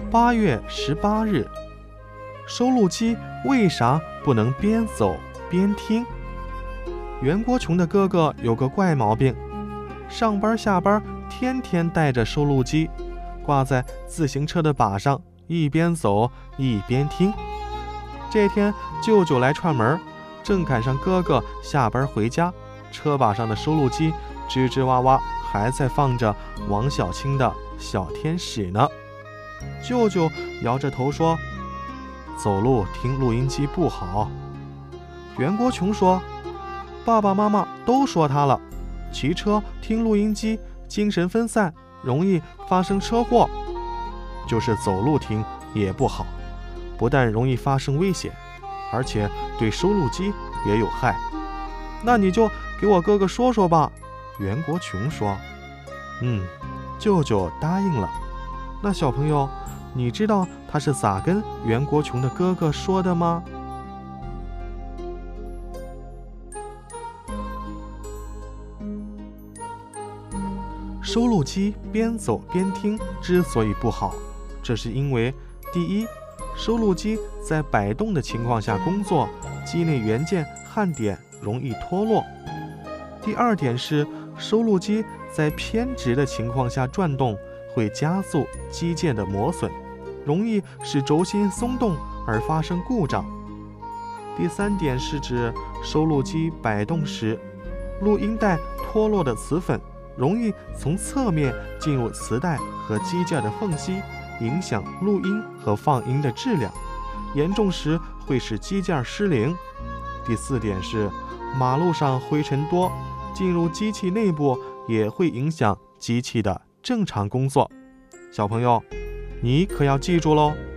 8月18日，收录机为啥不能边走边听？袁国琼的哥哥有个怪毛病，上班下班天天带着收录机，挂在自行车的把上，一边走一边听。这天舅舅来串门，正赶上哥哥下班回家，车把上的收录机吱吱哇哇还在放着王小青的《小天使》呢。舅舅摇着头说，走路听录音机不好。袁国琼说，爸爸妈妈都说他了，骑车听录音机精神分散，容易发生车祸。就是走路听也不好，不但容易发生危险，而且对收录机也有害。那你就给我哥哥说说吧。袁国琼说。舅舅答应了。那小朋友，你知道他是咋跟袁国琼的哥哥说的吗？收录机边走边听之所以不好，这是因为第一，收录机在摆动的情况下工作，机内元件焊点容易脱落。第二点是，收录机在偏直的情况下转动，会加速机件的磨损，容易使轴心松动而发生故障。第三点是指收录机摆动时，录音带脱落的磁粉容易从侧面进入磁带和机件的缝隙，影响录音和放音的质量，严重时会使机件失灵。第四点是，马路上灰尘多，进入机器内部也会影响机器的正常工作。小朋友，你可要记住喽。